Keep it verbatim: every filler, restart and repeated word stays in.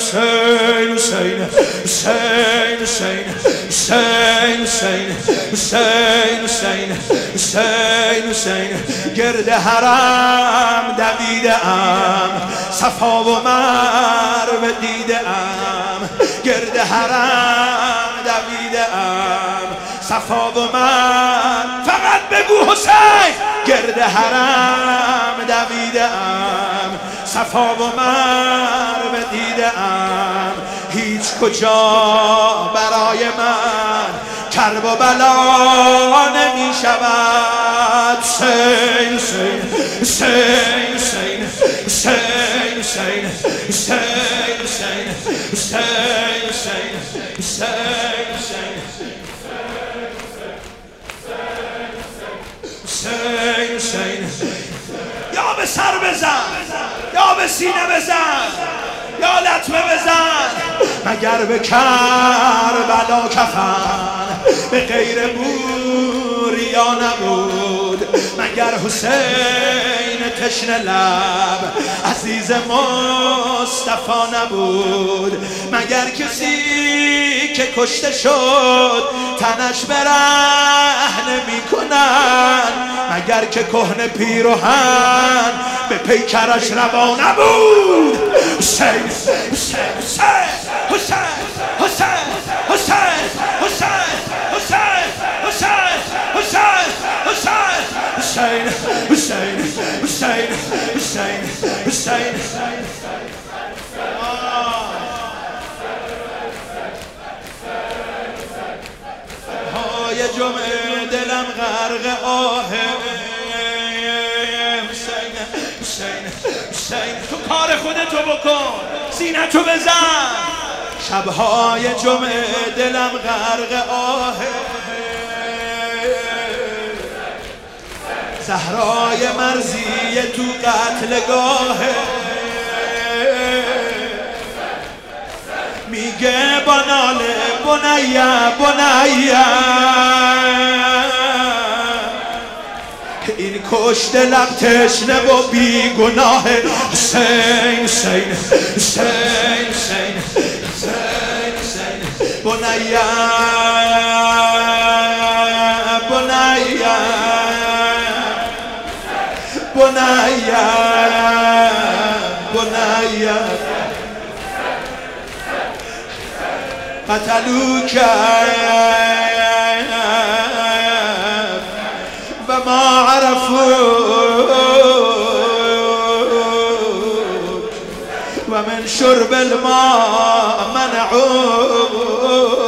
حسین حسین حسین حسین حسین حسین حسین حسین حسین گرد حرم دویده ام صفا و مروه دیده ام گرد حرم دویده ام صفا و من فقط بگو حسین گرد حرم دویده ام صفا و مروه دیده ام هیچ کجا برای من کرب و بلا نمی شود حسین حسین حسین حسین حسین حسین حسین حسین حسین حسین حسین حسین حسین یا به سر بزن یا به سینه بزن یا لطمه بزن مگر به کربلا کفن به غیر بوریا نبود مگر حسین تشنه لب عزیز مصطفی نبود مگر کسی که کشته شد تنش برهنه میکنن مگر که کهنه پیراهن به پیکرش روا نبود حسین حسین حسین حسین حسین حسین حسین حسین حسین حسین حسین حسین حسین حسین حسین های جمعه دلم غرق آه حسین حسین حسین تو کار خودتو بکن سینه‌تو بزن شبهای جمعه دلم غرق آه زهرای مرزی تو قتلگاه میگه با ناله بنیه بنیه این کشت لب تشنه و بیگناه حسین حسین حسین حسین حسین حسین بنیه بنیه بنیه بنیه قتلوك وما عرفوك ومن شرب الماء منعوك